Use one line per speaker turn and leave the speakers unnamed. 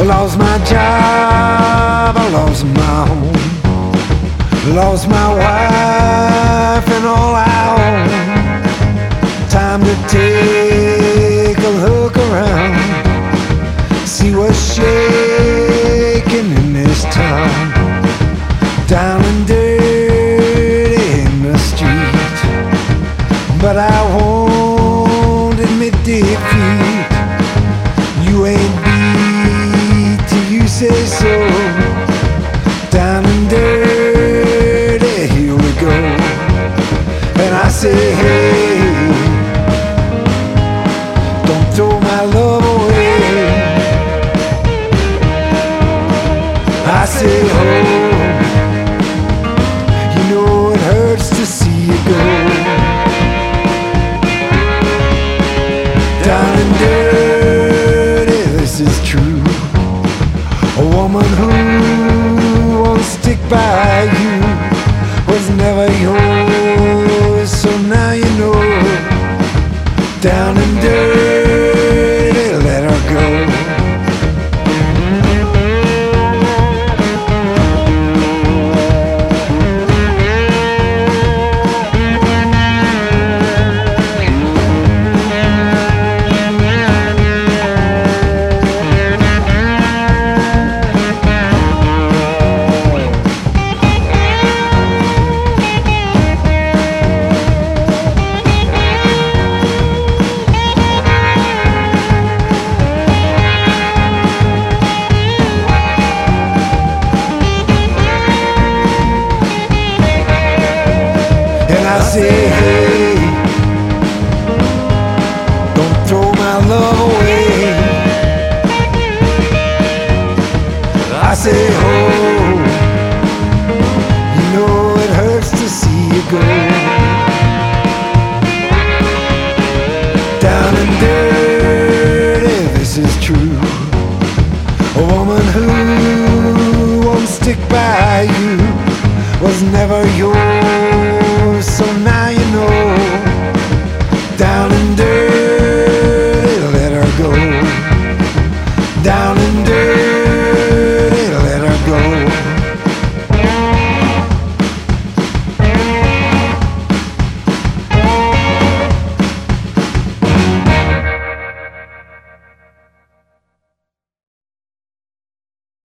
lost my job, I lost my home, lost my wife and all I own. Time to take a look around, see what's shaking in this town. Down and dirty in the street, but I won't admit defeat. You ain't beat till you say so. Down and dirty, here we go. And I say, hey, don't throw my love away. I say, oh, you know it hurts to see you go. Down and dirty, this is true. A woman who won't stick by you was never yours, so now you know. Down and dirty, let her go. I say, hey, don't throw my love